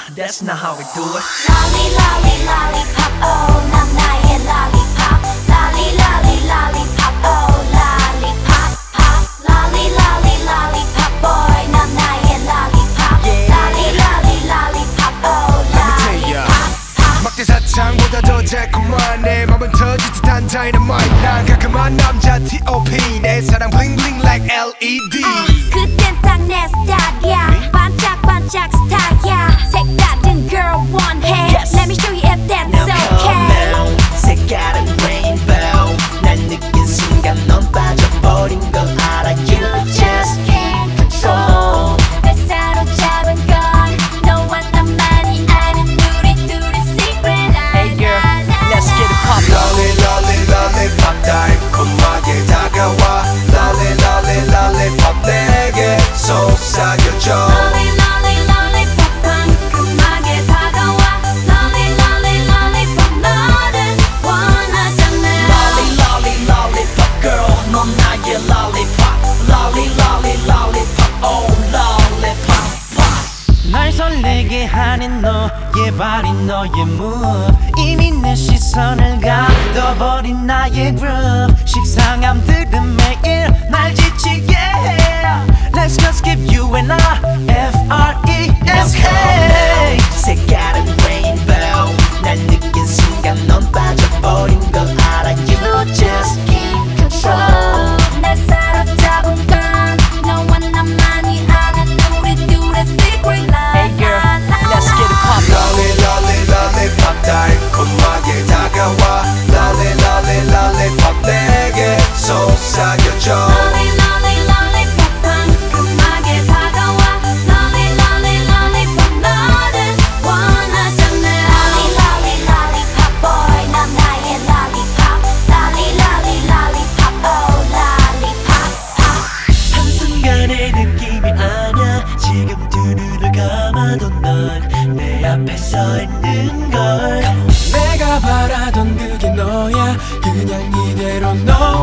That's not how we do it. Lolly lolly lollipop, oh 난 나의 lollipop. Lolly lolly lollipop, oh lollipop pop. Lolly lolly lollipop boy, 난 나의 lollipop. Lolly lolly lollipop, oh lollipop pop. 막대 사창보다 더 달콤한 내 맘은 터질 듯한 dynamite. 난 깔끔한 남자 T.O.P. 내 사랑 bling bling like LED. 그땐 딱 내 스타일이야. 반짝반짝 스타일이야. 색다른 girl 원해. Yes. Let me show you if that's Now come okay. now 색깔은 rainbow 날 느낀 순간 넌 빠져버린 걸 알아. You just can't control. 날 사로잡은 건 너와 나만이 아는 우리 둘의 secret. Hey girl, let's get it poppin'. Lolly lolly lollipop 달콤하게 다가와. Lolly lolly lollipop 내게 속삭여줘. Lolly lolly lollipop 상큼하게 다가와. Lolly lolly lollipop 너를 원하잖아. Lolly lolly lollipop girl 넌 나의 lollipop. Lolly lolly lollipop oh lollipop pop. 날 설레게 하는 너의 발이 너의 move 이미 내 시선을 가둬버린 나의 groove 식상함들은 매일 날 지치게 해 Let's just give you and I F-R-E-S-K 색깔은 rainbow 날 느낀 순간 넌 빠져버린 걸 알아 You just can't control 날 사로잡은 건 너와 나만이 아는 우리 둘의 secret. Hey girl, let's get it poppin'. Lolly lolly lollipop 달콤하게 다가와. Lolly lolly lollipop 내게 속삭여줘. Lolly lolly lollipop 상큼하게 다가와. Lolly lolly lollipop 너를 원하잖아. Lolly lolly lollipop boy 넌 나의 lollipop. Lolly lolly lollipop oh lollipop pop. 한순간의 느낌이 아냐 지금 두 눈을 감아도 넌 내 앞에 서 있는 걸 내가 바라던 그게 너야 그냥 이대로 너